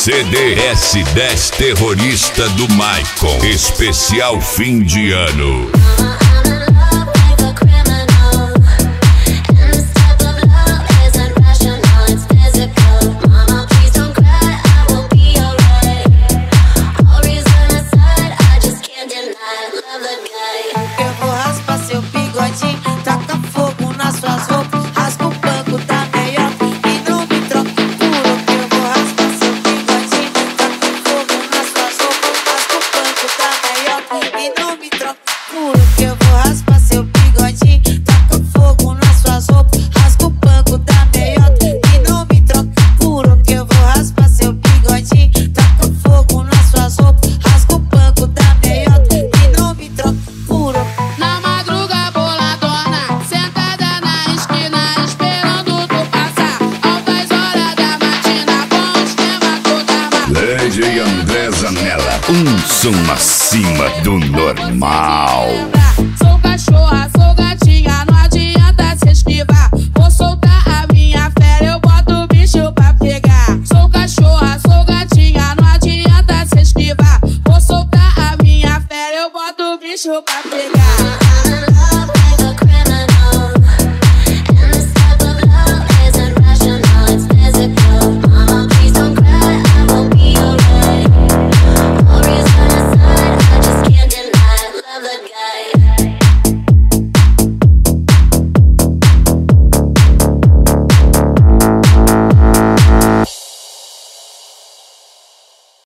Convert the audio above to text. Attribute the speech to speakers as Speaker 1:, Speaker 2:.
Speaker 1: CD S10 Terrorista do Maicon, especial fim de ano.
Speaker 2: Eu vou raspar seu bigodinho, taca fogo nas suas roupas, rasga o banco da meiota e não me troca puro. Eu vou raspar seu bigodinho, taca fogo nas suas roupas, rasga o banco da meiota e não me troca puro. Eu vou raspar seu bigodinho, taca fogo nas suas roupas, rasga o banco da meiota e não me troca puro. Eu vou raspar seu bigodinho, taca fogo nas suas roupas, rasga o banco da meiota e não me troca puro.
Speaker 3: Na madruga boladona, sentada na esquina, esperando tu passar. Altas horas da matina, com o esquema toda armado.
Speaker 1: DJ André Zanella, som acima do normal.
Speaker 3: Sou cachorra, sou gatinha, não adianta se esquivar. Vou soltar a minha fera, eu boto o bicho pra pegar. Sou cachorra, sou gatinha, não adianta se esquivar. Vou soltar a minha fera, eu boto o bicho pra pegar.